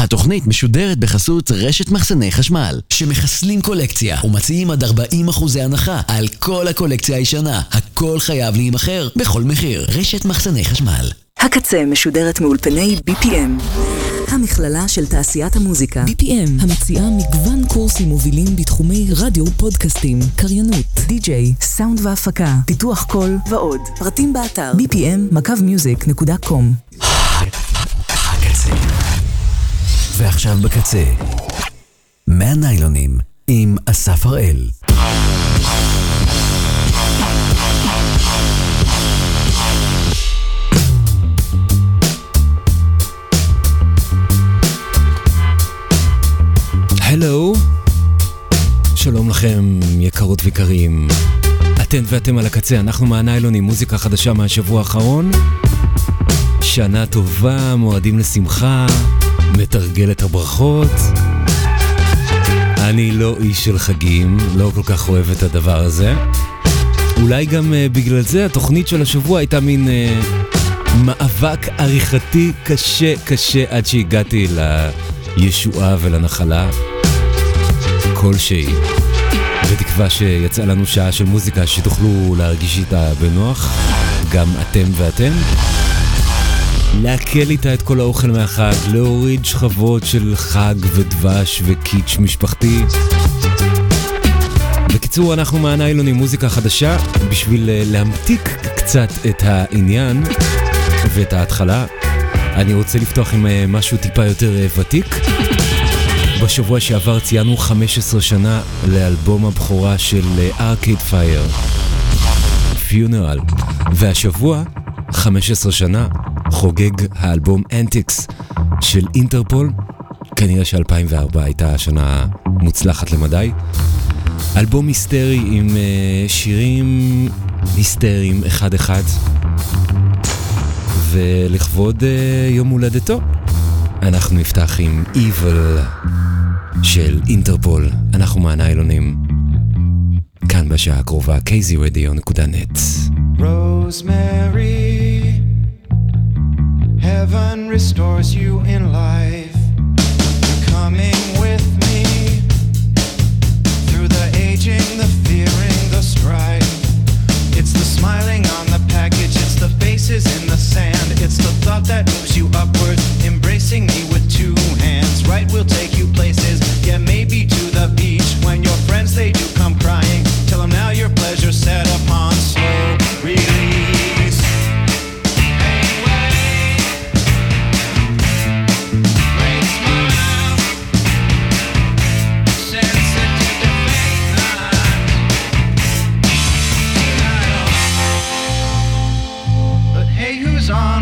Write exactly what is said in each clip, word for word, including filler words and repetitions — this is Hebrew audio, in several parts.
התוכנית משודרת בחסות רשת מחסני חשמל, שמחסלים קולקציה ומציעים עד ארבעים אחוז הנחה על כל הקולקציה הישנה. הכל חייב להימחר בכל מחיר. רשת מחסני חשמל. הקצה משודרת מאולפני בי פי אם, המכללה של תעשיית המוזיקה. בי פי אם המציעה מגוון קורסים מובילים בתחומי רדיו, פודקאסטים, קריינות, די-ג'יי, סאונד והפקה, פיתוח קול ועוד. פרטים באתר בי פי אם מקו מיוזיק נקודה קום. הקצה. ועכשיו בקצה, מהניילונים עם אסף הראל. הלו, שלום לכם יקרות ויקרים, אתן ואתם על הקצה, אנחנו מהניילונים, מוזיקה חדשה מהשבוע האחרון. שנה טובה, מועדים לשמחה, מתרגל את הברכות. אני לא איש של חגים, לא כל כך אוהב את הדבר הזה. אולי גם uh, בגלל זה התוכנית של השבוע הייתה מין uh, מאבק עריכתי קשה קשה עד שהגעתי לישועה ולנחלה כלשהי, בתקווה שיצא לנו שעה של מוזיקה שתוכלו להרגיש איתה בנוח, גם אתם ואתם, להקל איתה את כל האוכל מהחג, להוריד שכבות של חג ודבש וקיץ' משפחתי. בקיצור, אנחנו מהניילונים, מוזיקה חדשה, בשביל להמתיק קצת את העניין ואת ההתחלה. אני רוצה לפתוח עם משהו טיפה יותר ותיק. בשבוע שעבר ציינו חמש עשרה שנה לאלבום הבכורה של Arcade Fire, Funeral, והשבוע חמש עשרה שנה חוגג האלבום Antics של אינטרפול. כנראה ש-אלפיים וארבע הייתה השנה מוצלחת למדי. אלבום היסטרי עם uh, שירים היסטריים אחד אחד, ולכבוד uh, יום הולדתו אנחנו נפתח עם Evil של אינטרפול. אנחנו מהניילונים, כאן בשעה הקרובה, קי זי רדיו נקודה נט. Rosemary, heaven restores you in life. You're coming with me through the aging, the fearing, the strife. It's the smiling on the package, it's the faces in the sand. It's the thought that moves you upward, embracing me with two hands. Right, we'll take you places, yeah, maybe to the beach. When your friends, they do come crying, tell them now your pleasure set upon slow release. Great smile, sensitive to fate, not denial. But hey, who's on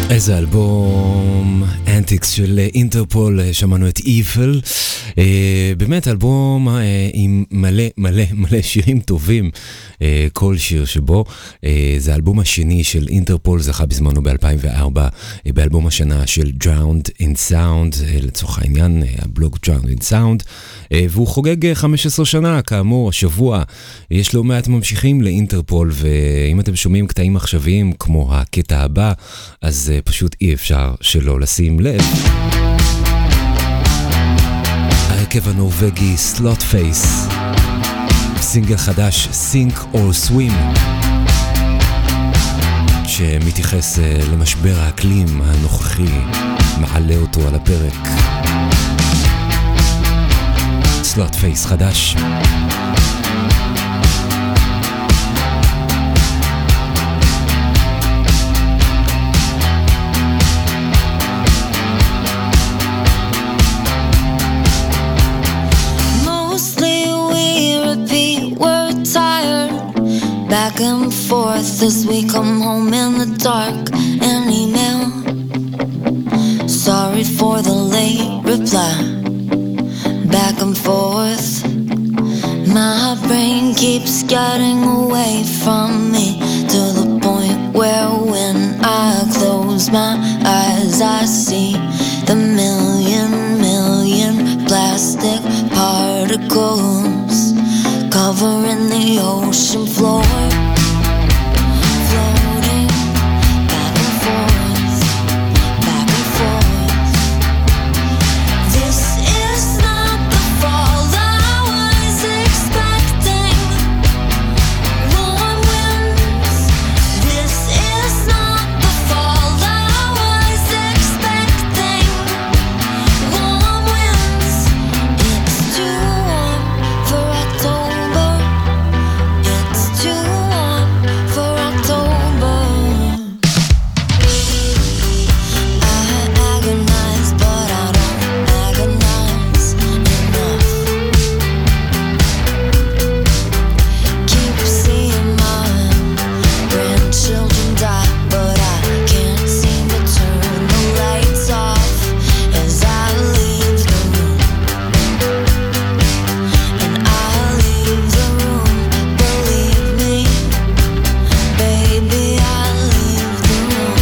איזה אלבום אנטיקס של אינטרפול, שמענו את איבל, באמת אלבום עם מלא מלא מלא שירים טובים, כל שיר שבו. זה האלבום השני של אינטרפול, זכה בזמנו ב-אלפיים וארבע באלבום השנה של Drowned in Sound, לצורך העניין הבלוג Drowned in Sound, והוא חוגג חמש עשרה שנה, כאמור השבוע. יש לא מעט ממשיכים לאינטרפול, ואם אתם שומעים קטעים עכשוויים כמו הקטע הבא, אז פשוט אי אפשר שלא לשים לב. ההרכב הנורווגי Slotface, סינגל חדש Sink or Swim, שמתייחס למשבר האקלים הנוכחי, מעלה אותו על הפרק. Slotface חדש. Back and forth as we come home in the dark. An email, sorry for the late reply. Back and forth, my brain keeps getting away from me, to the point where when I close my eyes I see the million million plastic particles covering the ocean floor, floating back and forth, back and forth. This is not the fall I was expecting. Warm winds. This is not the fall I was expecting. Warm winds. It's too warm for October. It's too warm for October. I agonize, but I don't agonize enough. Keep seeing my grandchildren die, but I can't seem to turn the lights off as I leave the room. And I leave the room, believe me, baby, I leave the room.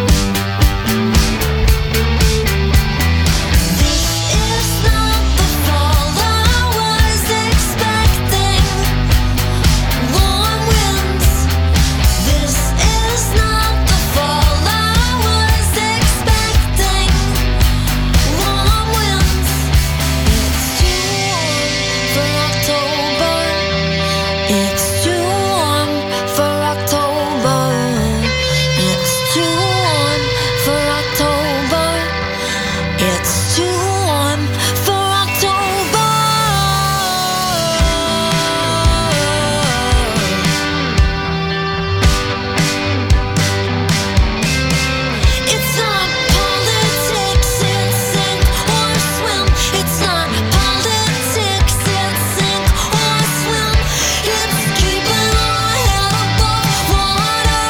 This is not the fall I was expecting. Warm winds. This is not the fall I was expecting. Warm winds. It's too warm for October. It's too warm for October. It's too warm for October. It's too warm for October. It's not politics, it's sink or swim. It's not politics, it's sink or swim. It's keeping our head above water.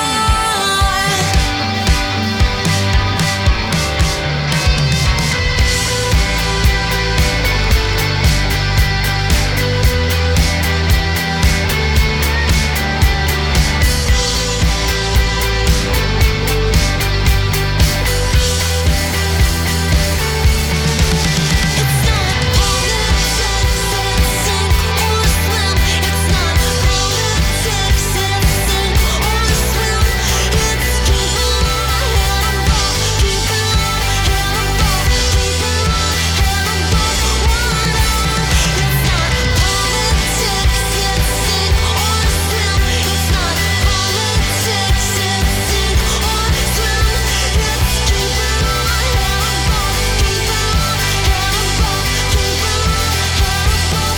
It's not politics, it's sink or swim. It's not politics, it's sink or swim. It's keeping our head above, keeping our head above, keeping our head above water. It's not politics, it's sink or swim. It's not politics, it's sink or swim. It's keeping our head above, keeping our head above, keeping our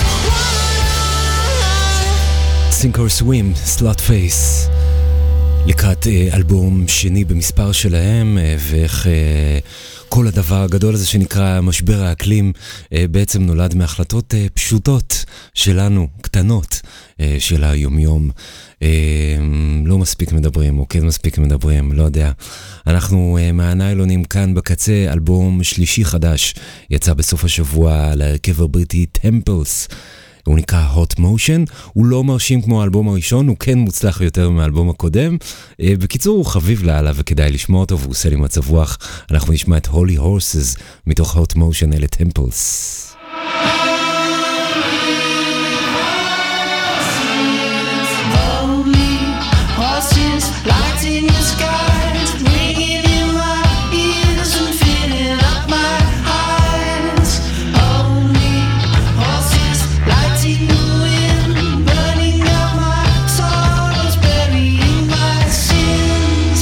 head above water. Sink or Swim, Slotface. לקראת אלבום שני במספר שלהם, ואיך כל הדבר הגדול הזה שנקרא משבר האקלים בעצם נולד מהחלטות פשוטות שלנו, קטנות, של היומיום. לא מספיק מדברים, או כן מספיק מדברים, לא יודע. אנחנו מהניילונים כאן בקצה, אלבום שלישי חדש, יצא בסוף השבוע להרכב הבריטי טמפלס. הוא נקרא Hot Motion, הוא לא מרשים כמו האלבום הראשון, הוא כן מוצלח יותר מהאלבום הקודם. בקיצור, הוא חביב לעלה וכדאי לשמוע אותו, והוא עושה לי מצב רוח. אנחנו נשמע את Holy Horses מתוך Hot Motion אלה טמפלס. Lighting the skies, ringing in my ears and filling up my eyes. Only horses lighting the wind, burning out my sorrows, burying my sins.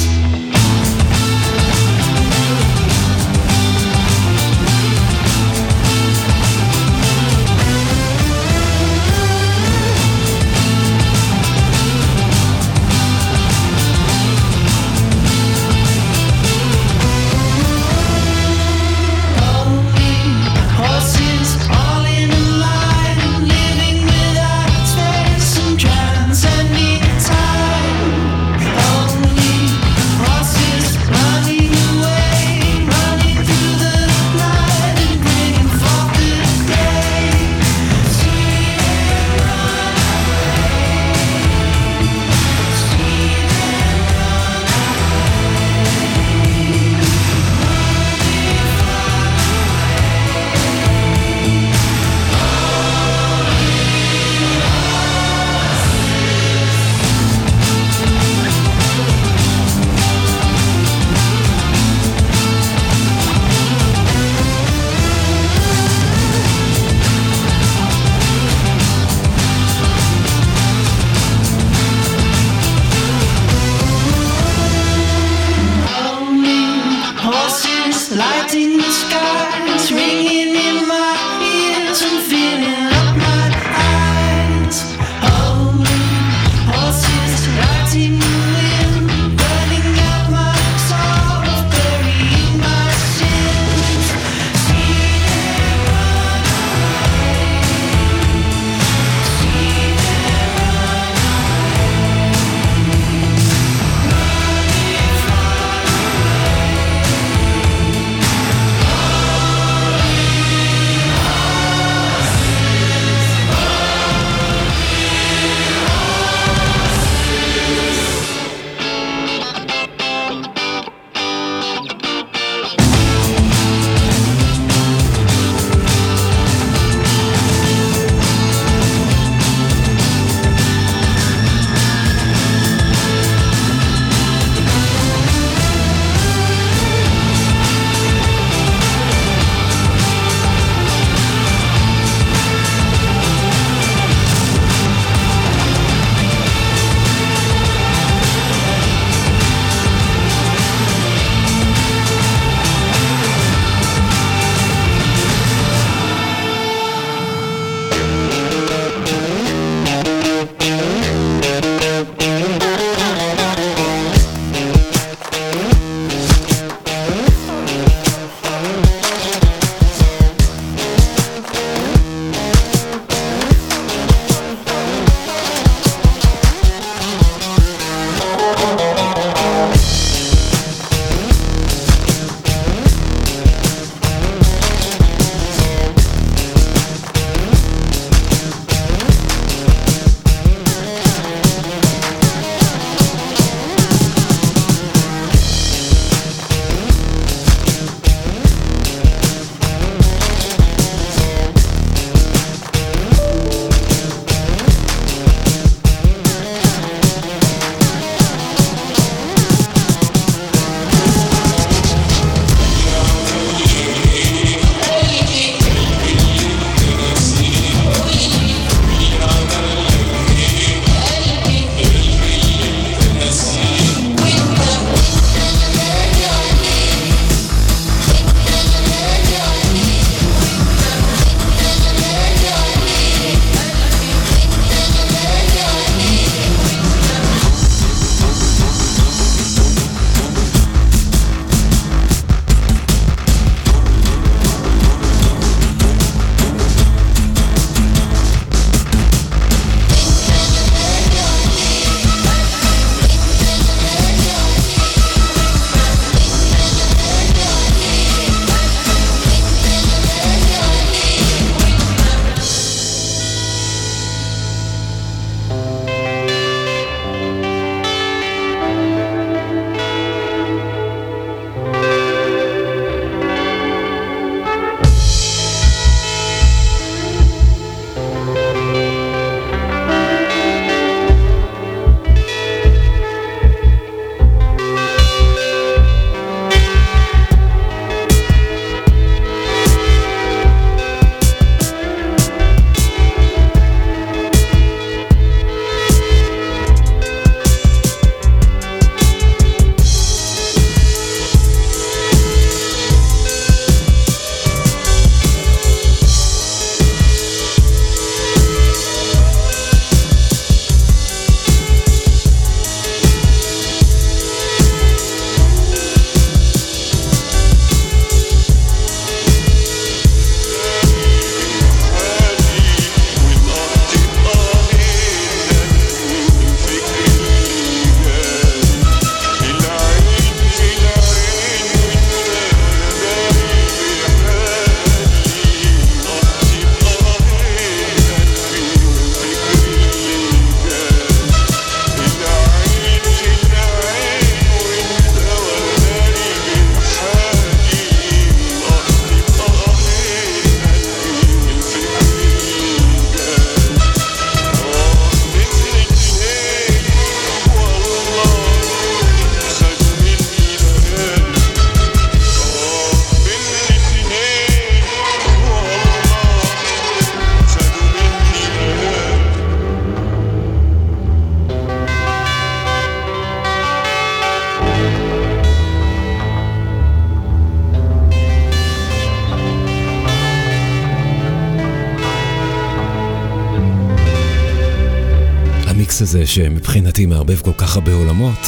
המייקס הזה שמבחינתי מערבב כל כך הרבה עולמות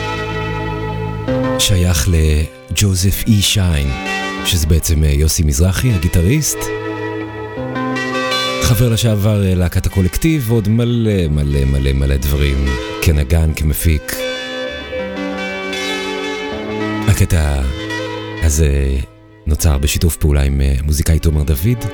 שייך לג'וזף אי שיין, שזה בעצם יוסי מזרחי, הגיטריסט, חבר לשעבר להקת הקולקטיב, ועוד מלא מלא מלא מלא דברים, כנגן, כמפיק. הקטע הזה נוצר בשיתוף פעולה עם מוזיקאי תומר דוד.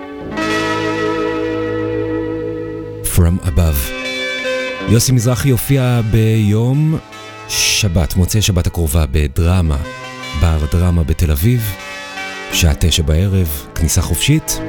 From Above. יוסי מזרחי יופיע ביום שבת, מוצאי שבת הקרובה, בדרמה, בר דרמה בתל אביב, שעה תשע בערב, כניסה חופשית.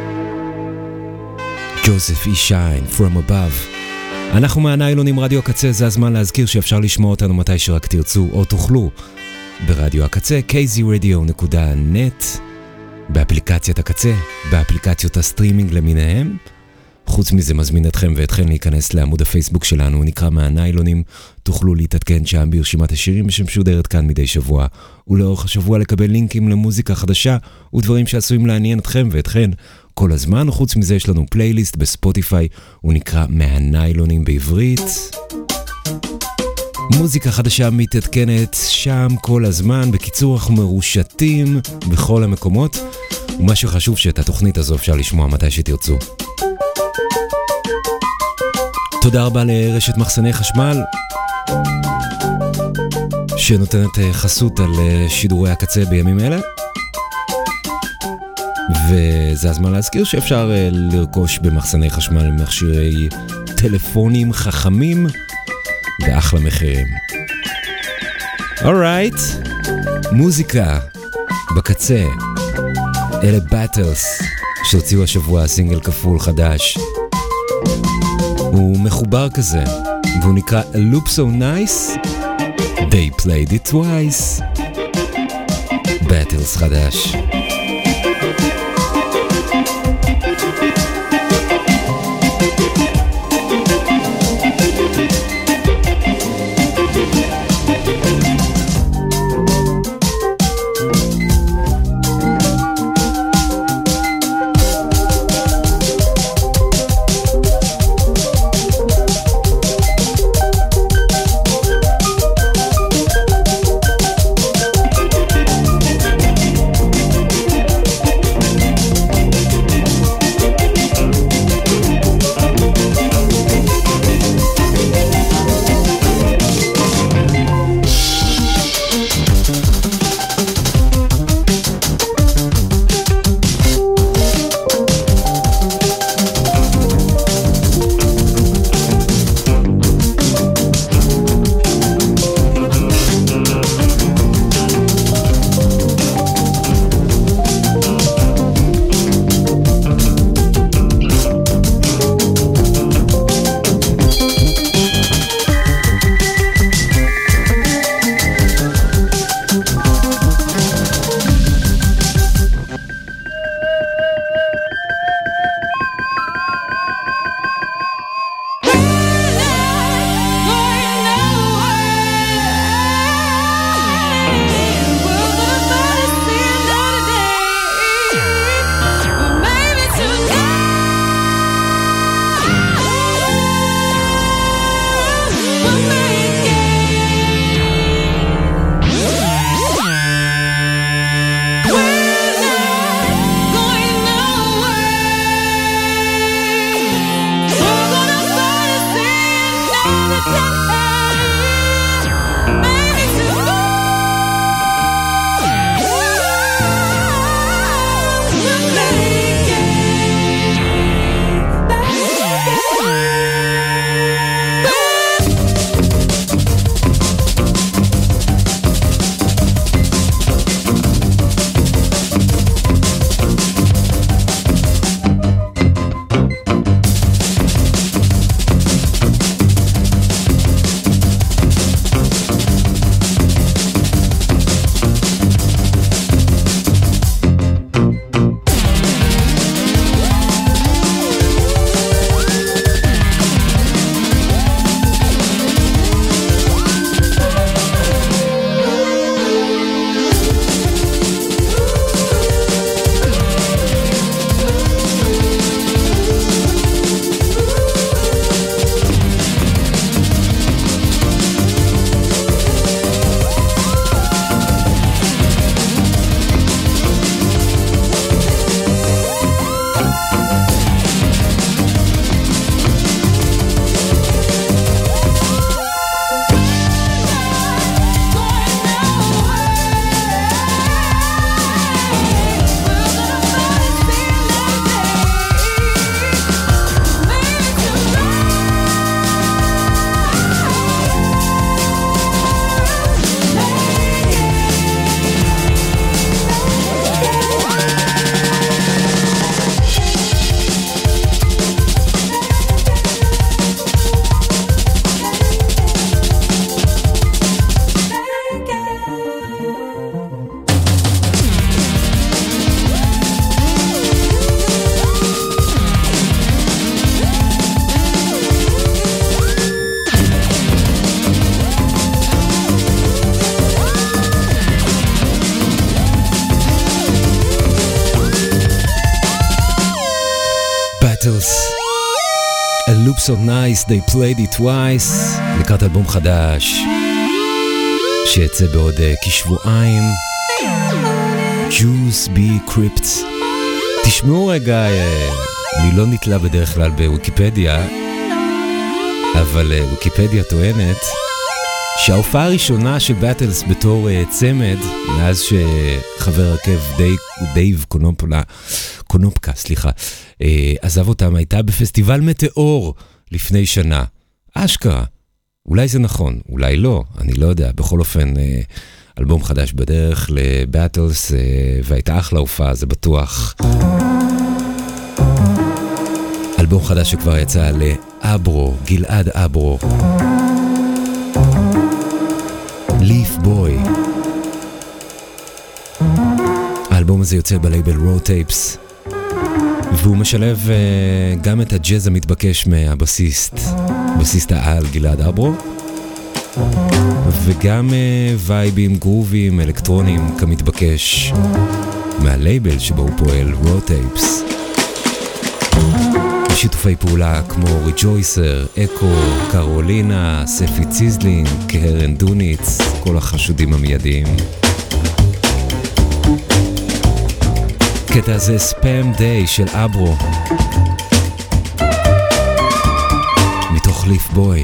ג'וזף אי שיין, From Above. אנחנו מהניילונים רדיו הקצה, זה הזמן להזכיר שאפשר לשמוע אותנו מתי שרק תרצו או תוכלו ברדיו הקצה, קיי זי רדיו נקודה נט, באפליקציית הקצה, באפליקציות הסטרימינג למיניהם. חוץ מזה מזמין אתכם ואתכן להיכנס לעמוד הפייסבוק שלנו, הוא נקרא מהניילונים, תוכלו להתעדכן שם ברשימת השירים שמשודרת כאן מדי שבוע, ולאורך השבוע לקבל לינקים למוזיקה חדשה ודברים שעשויים לעניין אתכם ואתכן כל הזמן. וחוץ מזה יש לנו פלייליסט בספוטיפיי, הוא נקרא מהניילונים בעברית. מוזיקה חדשה מתעדכנת שם כל הזמן. בקיצור, אנחנו מרושתים בכל המקומות, ומה שחשוב שאת התוכנית הזו אפשר לשמוע מתי שתרצו. תודה רבה לרשת מחסני חשמל שנותנת חסות על שידורי הקצה בימים אלה, וזה הזמן להזכיר שאפשר לרכוש במחסני חשמל מכשירי טלפונים חכמים באחלה מחירים. אורייט, מוזיקה בקצה, אלה באטלס שהוציאו השבוע סינגל כפול חדש, הוא מחובר כזה, והוא נקרא A Loop So Nice, They Played It Twice. באטלס חדש. So Nice They Played It Twice, לקראת אלבום חדש שיצא בעוד uh, כשבועיים, Juice Be Crypt. תשמעו רגע, uh, אני לא נתלה בדרך כלל בוויקיפדיה, אבל uh, ויקיפדיה טוענת שההופעה הראשונה של באטלס בתור uh, צמד, מאז שחבר הרכב דייב, דייב קונופלה, קונופקה, סליחה, uh, עזב אותם, הייתה בפסטיבל מטאור לפני שנה. אשכרה. אולי זה נכון, אולי לא, אני לא יודע. בכל אופן, uh, אלבום חדש בדרך לבאטלס, uh, והייתה אחלה הופעה, זה בטוח. אלבום חדש שכבר יצא לאברו, גלעד אברו. ליף בוי. האלבום הזה יוצא בלייבל Road Tapes, והוא משלב uh, גם את הג'אז המתבקש מהבסיסט, בסיסט העל גלעד אברו, וגם uh, וייבים, גרובים, אלקטרונים כמתבקש מהלייבל שבו הוא פועל, Road Tapes. שיתופי פעולה כמו ריג'ויסר, אקו, קרולינה, ספי ציזלין, קהרן דוניץ, כל החשודים המיידיים. קטע זה ספאם דיי של אברו מתוך ליף בוי.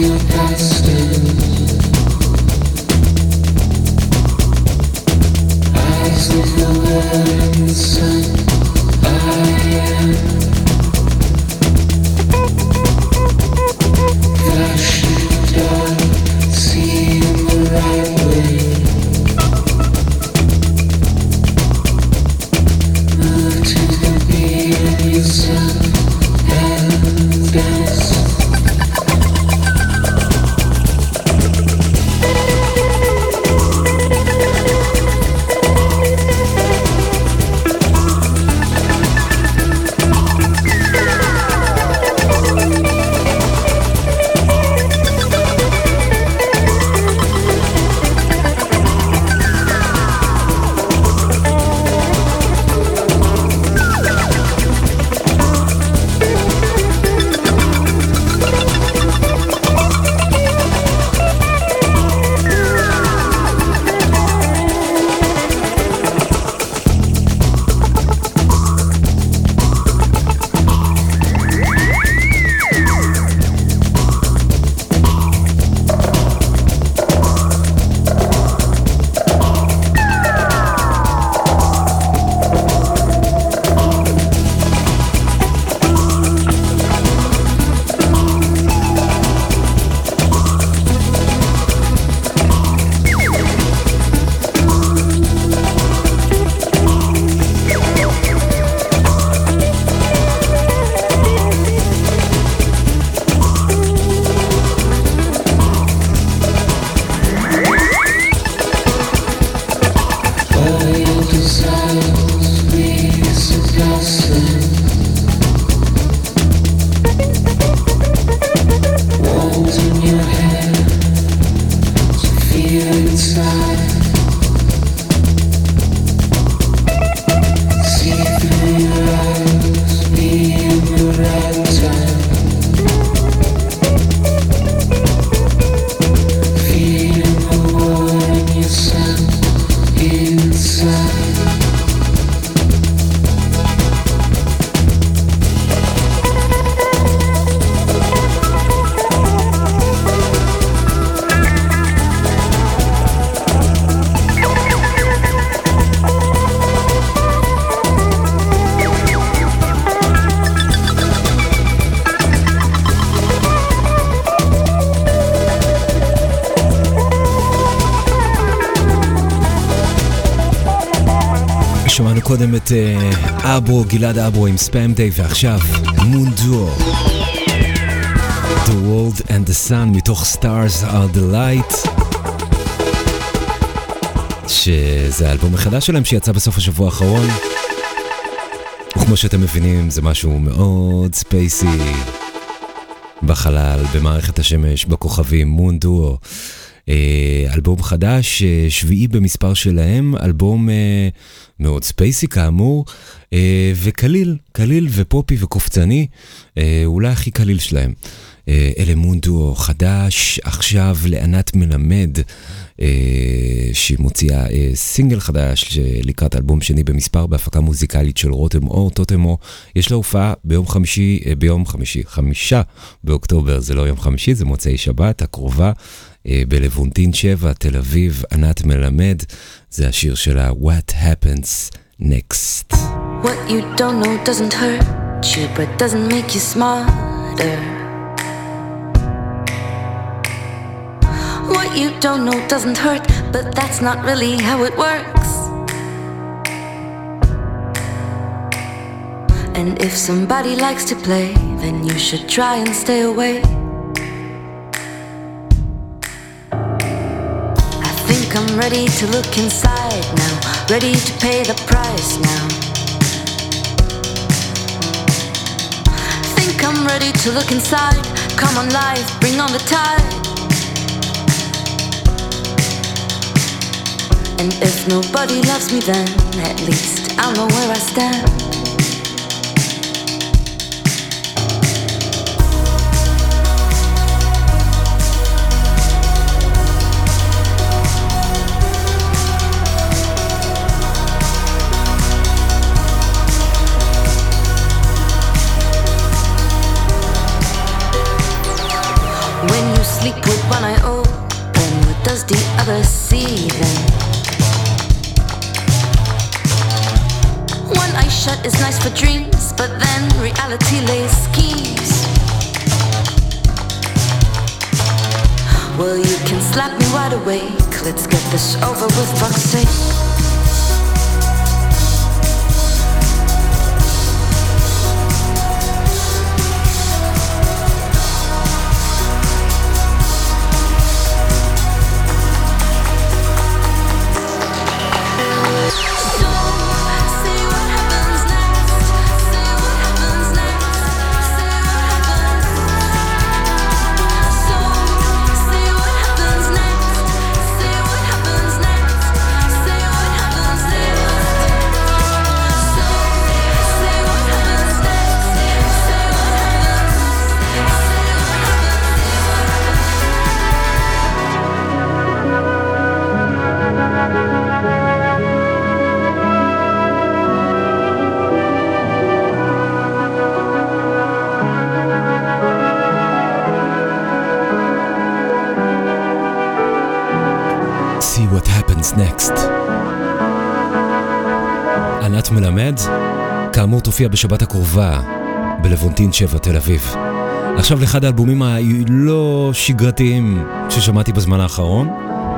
שמענו קודם את אבו, גלעד אבו עם ספאם דיי, ועכשיו מונדו, The World and the Sun מתוך Stars are the Light, שזה האלבום החדש שלהם שיצא בסוף השבוע האחרון, וכמו שאתם מבינים זה משהו מאוד ספייסי, בחלל, במערכת השמש, בכוכבים, מונדו, אלבום חדש, שביעי במספר שלהם, אלבום מאוד ספייסי כאמור, וקליל, קליל ופופי וקופצני, אולי הכי קליל שלהם. אלה מונדו חדש, עכשיו לענת מלמד, שהיא מוציאה סינגל חדש לקראת אלבום שני במספר, בהפקה מוזיקלית של רותם אור טוטמו. יש לה הופעה ביום חמישי, ביום חמישי, חמישה באוקטובר, זה לא יום חמישי, זה מוצאי שבת הקרובה, בלוונטין שבע, תל אביב. ענת מלמד, זה השיר שלה What Happens Next. What you don't know doesn't hurt you, but doesn't make you smarter. What you don't know doesn't hurt, but that's not really how it works. And if somebody likes to play, then you should try and stay away. I think I'm ready to look inside now, ready to pay the price now. Think I'm ready to look inside, come on life, bring on the tide. And if nobody loves me then, at least I'll know where I stand. When something you sleep with one eye open. What does the other see then? One eye shut is nice for dreams, but then reality lays schemes. Well, you can slap me wide awake. Let's get this over with, fuck's sake. See what happens next. ענת מלמד, כאמור תופיע בשבת הקרובה בלוונטין שבע תל אביב. עכשיו לאחד האלבומים הלא שגרתיים ששמעתי בזמן האחרון,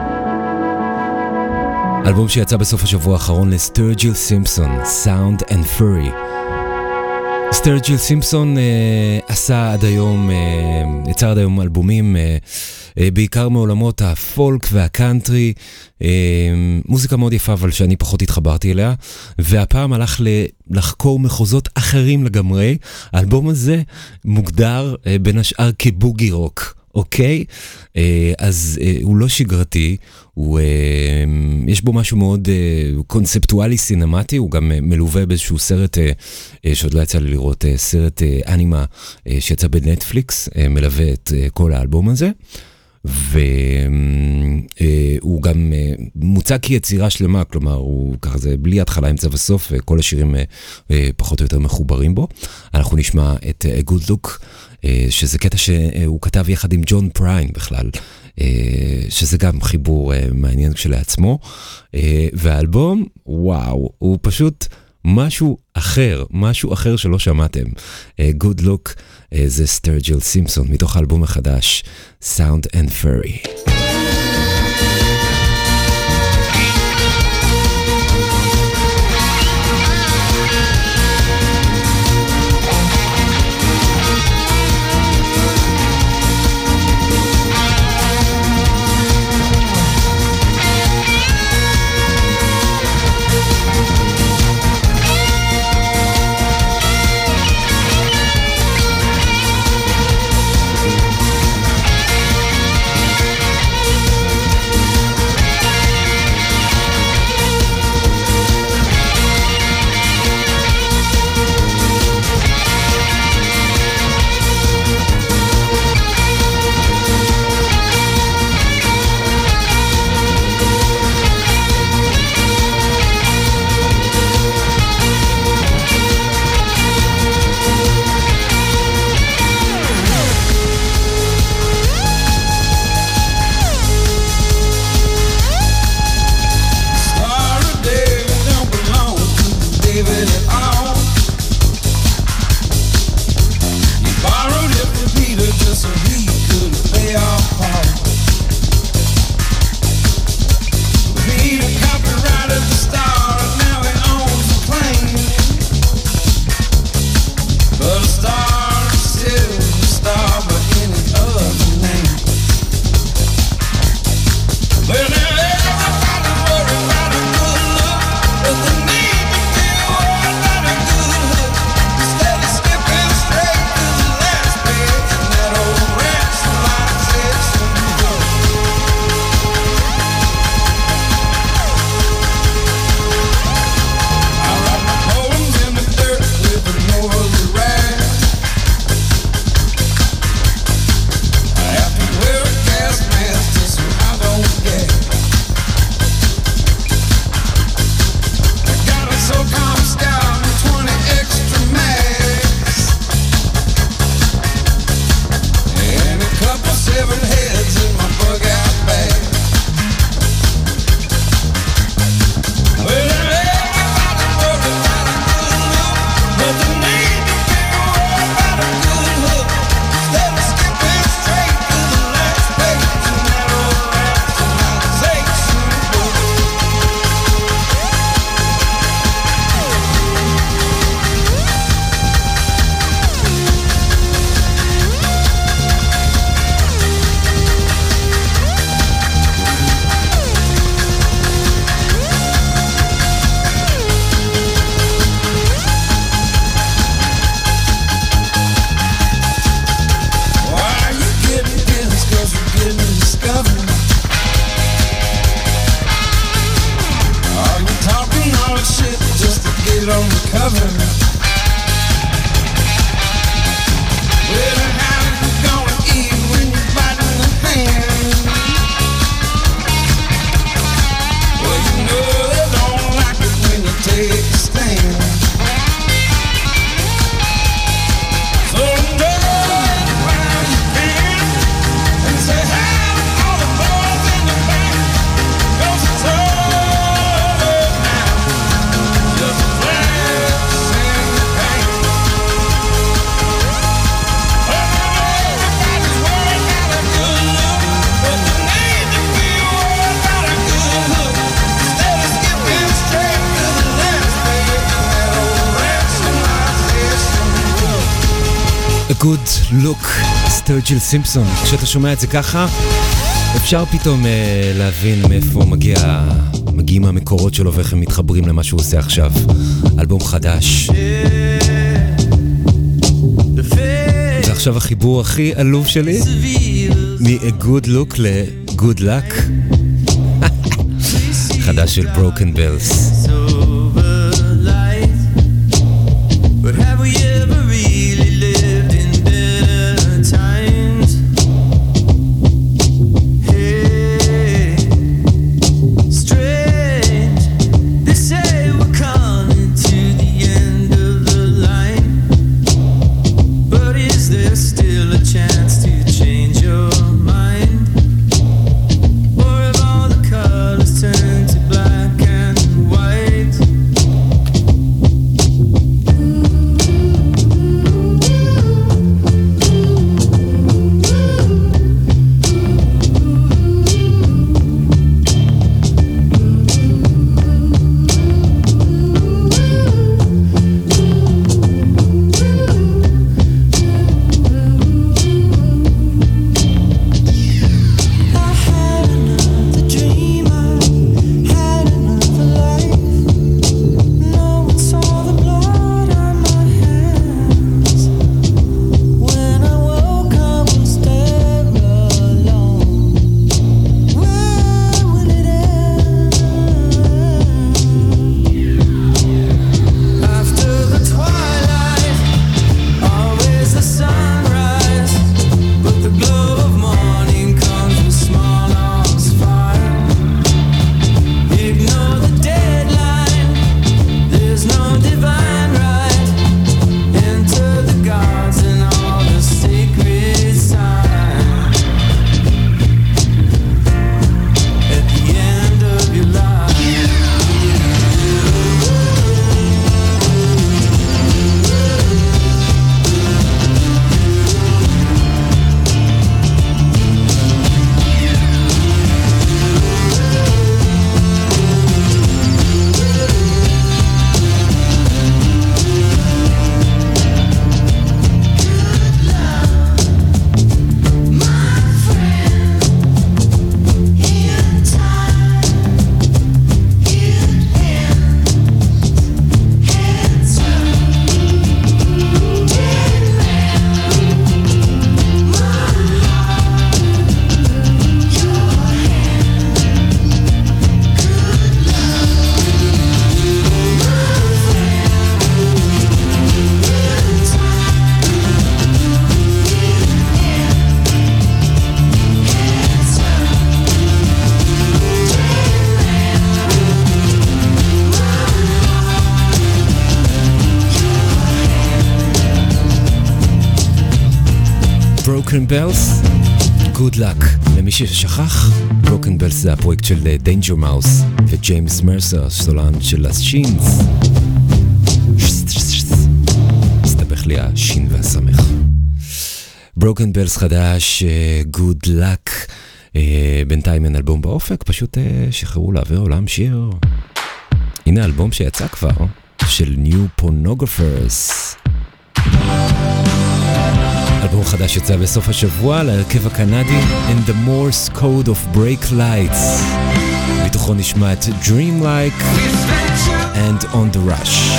אלבום שיצא בסוף השבוע האחרון לסטרג'יל סימפסון, Sound and Fury. סטרג'יל סימפסון אה, עשה עד היום, אה, יצר עד היום אלבומים אה, אה, בעיקר מעולמות הפולק והקאנטרי, אה, מוזיקה מאוד יפה אבל שאני פחות התחברתי אליה, והפעם הלך ל- לחקור מחוזות אחרים לגמרי. האלבום הזה מוגדר אה, בין השאר כבוגי רוק. אוקיי, אז הוא לא שגרתי, הוא, יש בו משהו מאוד קונספטואלי סינמטי, הוא גם מלווה באיזשהו סרט שעוד לא יצא לי לראות, סרט אנימה שיצא בנטפליקס, מלווה את כל האלבום הזה, והוא גם מוצג כיצירה שלמה, כלומר הוא ככה זה בלי התחלה אמצע וסוף, וכל השירים פחות או יותר מחוברים בו. אנחנו נשמע את Good Look, שזה קטע שהוא כתב יחד עם ג'ון פריין בכלל, שזה גם חיבור מעניין כשלעצמו, והאלבום, וואו, הוא פשוט משהו אחר, משהו אחר שלא שמעתם. Good Look זה סטרג'יל סימפסון מתוך האלבום החדש Sound and Fury. Thank cover. Well, how you gonna eat when you're biting the hand? Well, you know they don't like it when you take a stand. So run while you can and say hi to all the boys in the band. 'Cause it's over now. Just a glance in the pan. Oh, everybody's worried about a good look, but you need to be worried about a good hook. Instead of skipping straight to the last page in that old rationalization book. A good look, סטרג'יל סימפסון. כשאתה שומע את זה ככה, אפשר פתאום אה, להבין מאיפה מגיע, מגיעים המקורות שלו ואיך הם מתחברים למה שהוא עושה עכשיו. אלבום חדש. זה עכשיו החיבור הכי עלוב שלי, מ-A good look ל-good luck. חדש של Broken Bells. But have we ever really lived in better times? Hey, strange. They say we're coming to the end of the line. But is there still a chance to change your mind? Or have all the colors turned to black and white? I had another dream, I had another life. No one saw the blood on my hands. When I woke, I was there alone. Where will it end? After the twilight, always the sunrise. But the glow of morning comes with small arms fire. Ignore the deadline, there's no divine right. Enter the gods and all the sacred signs. At the end of your life. Broken Bells, Good Luck. למי ששכח, Broken Bells זה הפרויקט של Danger Mouse וג'יימס מרסר, סולן של השינס. הסתבך לי השין והסמך. Broken Bells חדש, Good Luck. בינתיים אין אלבום באופק, פשוט שחררו להעביר עולם שיר. הנה אלבום שיצא כבר, של New Pornographers. אלבום חדש יצא בסוף השבוע להרכב הקנדי And the Morse Code of Break Lights. מתוכו נשמע את Dream Like and On the Rush.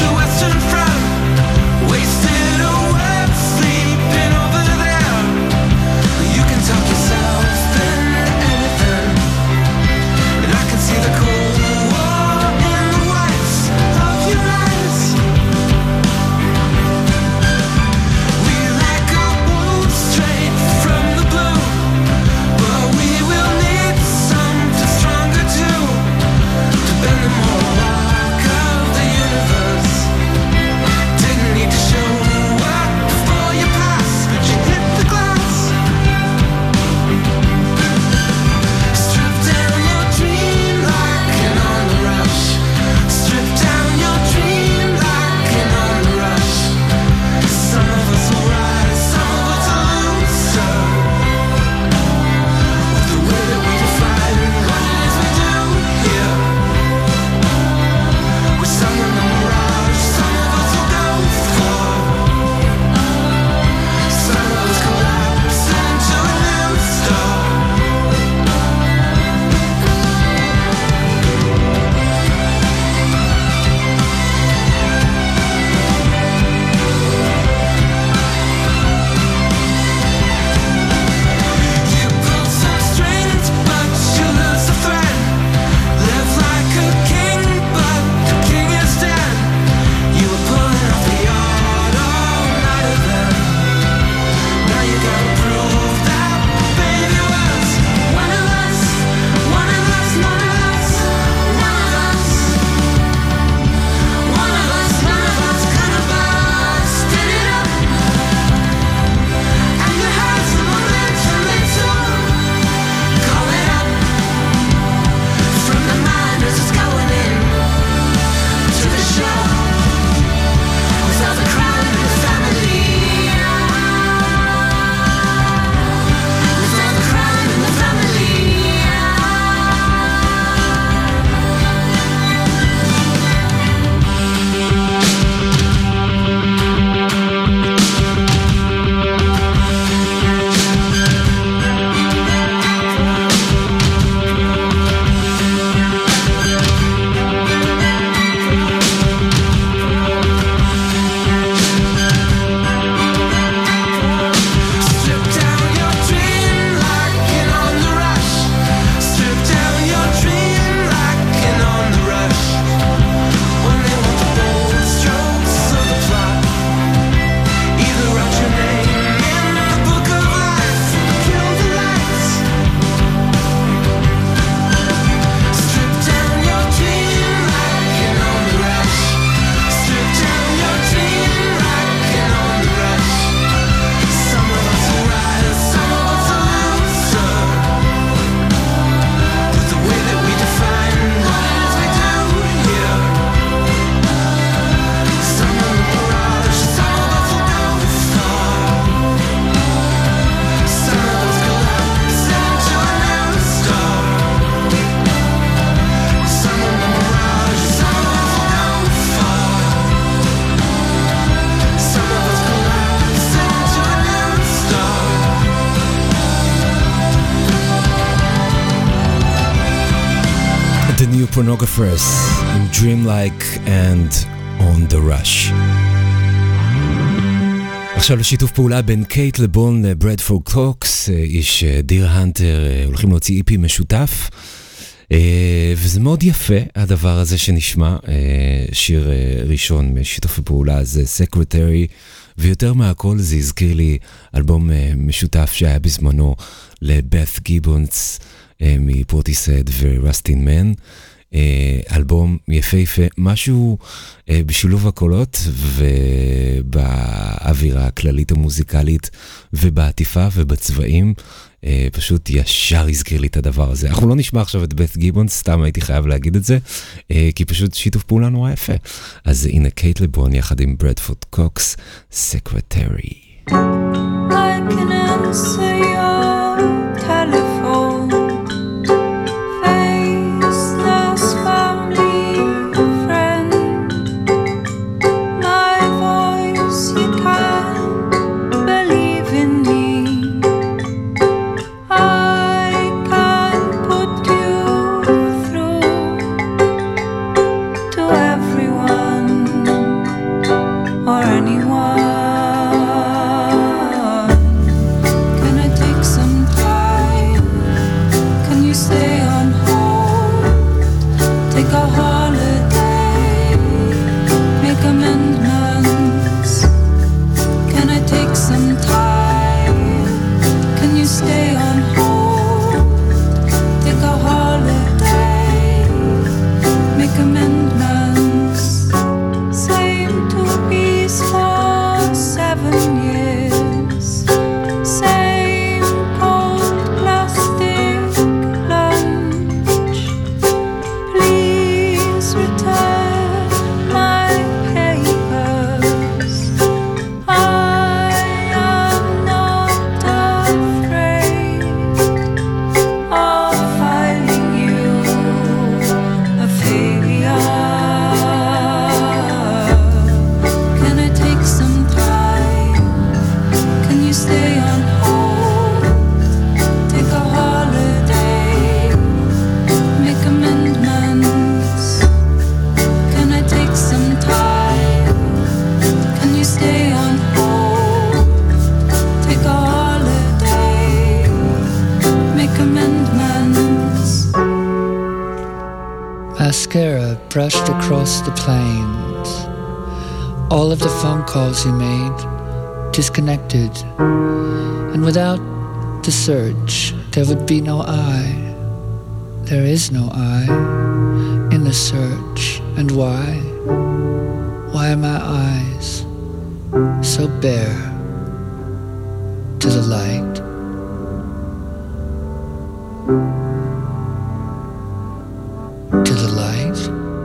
See the cold war in the whites of your eyes. Phonographers עם Dream Like and On The Rush. עכשיו לשיתוף פעולה בין קייט לבון לברדפורד קוקס, איש דיר הנטר, הולכים להוציא איפי משותף, וזה מאוד יפה הדבר הזה שנשמע. שיר ראשון משיתוף הפעולה זה Secretary, ויותר מהכל זה הזכיר לי אלבום משותף שהיה בזמנו לבeth גיבונס מפורטיסד ורסטין מן. אלבום יפהפה, משהו בשילוב הקולות ובאווירה הכללית המוזיקלית ובעטיפה ובצבעים, פשוט ישר הזכיר לי את הדבר הזה. אנחנו לא נשמע עכשיו את בeth גיבונס, סתם הייתי חייב להגיד את זה, כי פשוט שיתוף פעולה נורא יפה. אז הנה קייט לבון יחד עם ברדפורד קוקס, Secretary. I can answer your telephone. Faceless family friend. My voice, you can't believe in me. I can put you through to everyone or anyone. Take a holiday, make amendments. Can I take some time? Can you stay on hold? Take a holiday, make amendments. Same two peas for seven years. Same cold plastic lunch. Please return my papers. I am not afraid of finding you a failure. Can I take some time? Can you stay on hold? Take a holiday, make amendments. Can I take some time? Can you stay on hold? Take a holiday, make amendments. Mascara brushed across the plains. All of the phone calls you made, disconnected. And without the search, there would be no I. There is no I in the search. And why? Why are my eyes so bare to the light? To the light?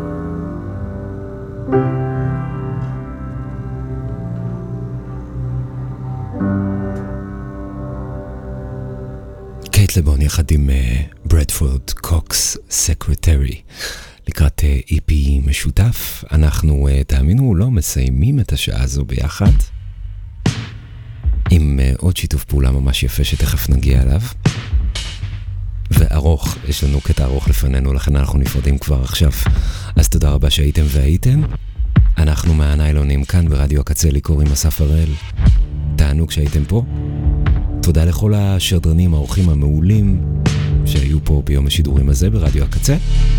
קייט לבון יחד עם ברדפורד קוקס, Secretary, לקראת אי פי משותף. אנחנו, תאמינו או לא, מסיימים את השעה הזו ביחד עם עוד שיתוף פעולה ממש יפה שתכף נגיע אליו, וארוך, יש לנו קטע ארוך לפנינו, לכן אנחנו נפרדים כבר עכשיו. אז תודה רבה שהייתם והייתם. אנחנו מהניילונים כאן ברדיו הקצה, לי קוראים אסף הראל. תענוג שהייתם פה. תודה לכל השדרנים, האורחים המעולים שהיו פה ביום השידורים הזה ברדיו הקצה.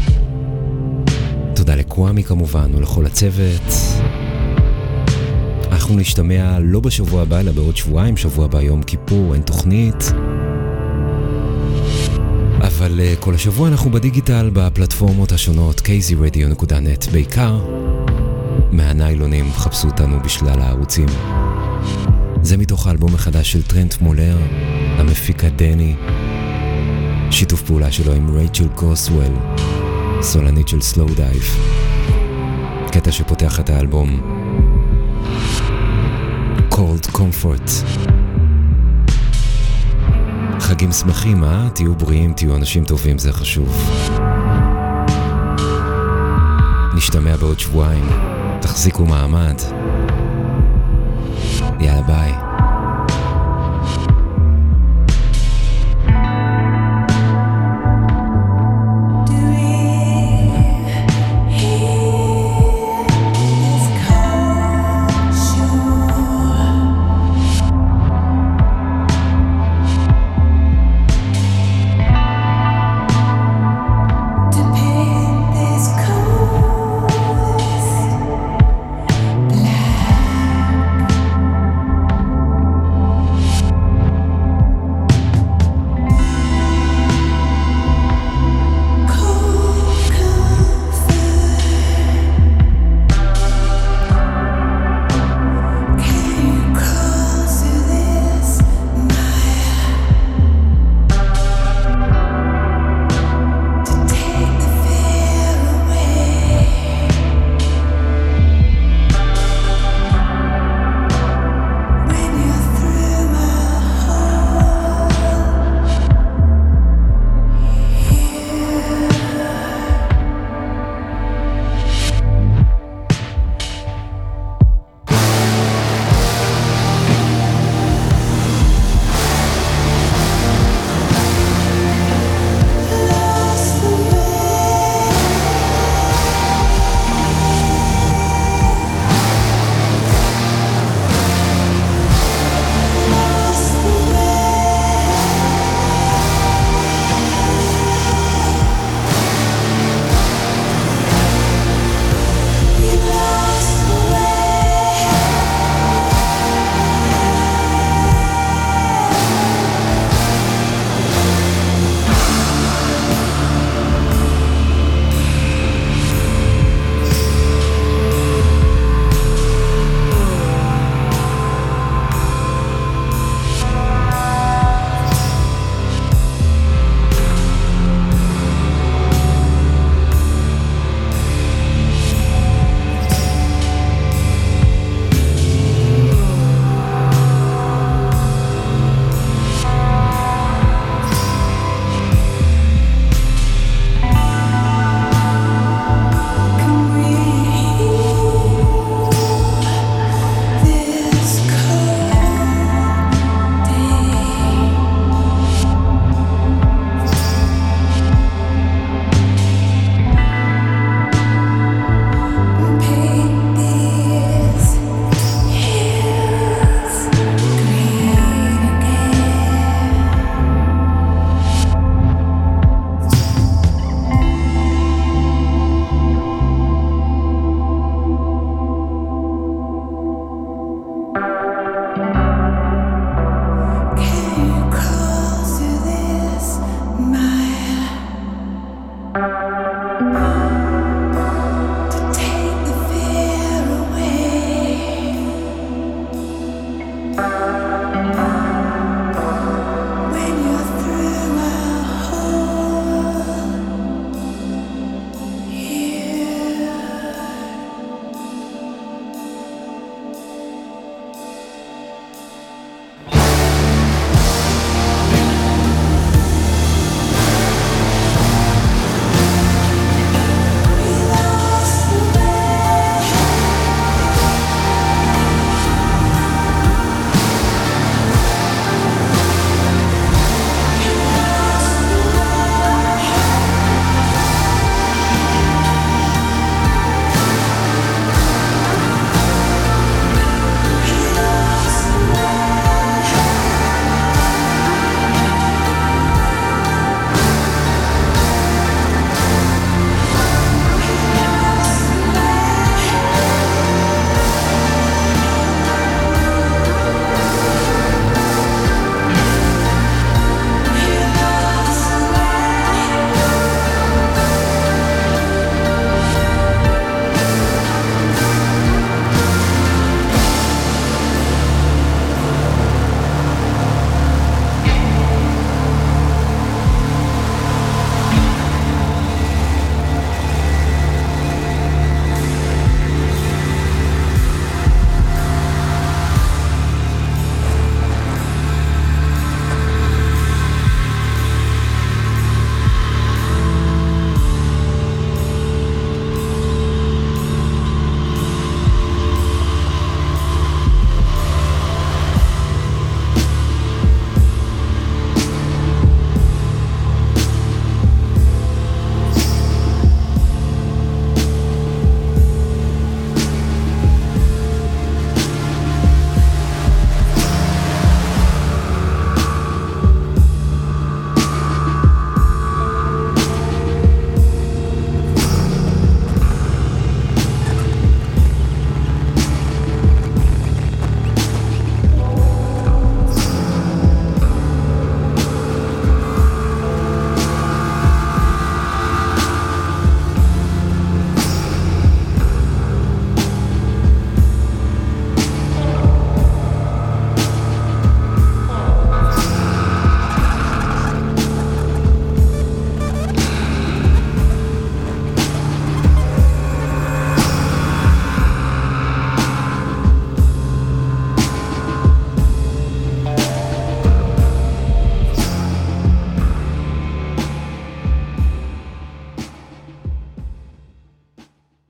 תודה לקוואמי כמובן ולכל הצוות. אנחנו נשתמע לא בשבוע הבא אלא בעוד שבועיים, שבוע הבא יום כיפור, אין תוכנית, אבל uh, כל השבוע אנחנו בדיגיטל בפלטפורמות השונות, קייזי רדיו נקודה נט, בעיקר מהניילונים, חפשו אותנו בשלל הערוצים. זה מתוך האלבום החדש של טרנט מולר, המפיקה דני, שיתוף פעולה שלו עם רייצ'ל קוסוול, סולנית של סלואו דייב. קטע שפותח את האלבום, Cold Comfort. חגים שמחים, אה? תהיו בריאים, תהיו אנשים טובים, זה חשוב. נשתמע בעוד שבועיים, תחזיקו מעמד. יאללה ביי.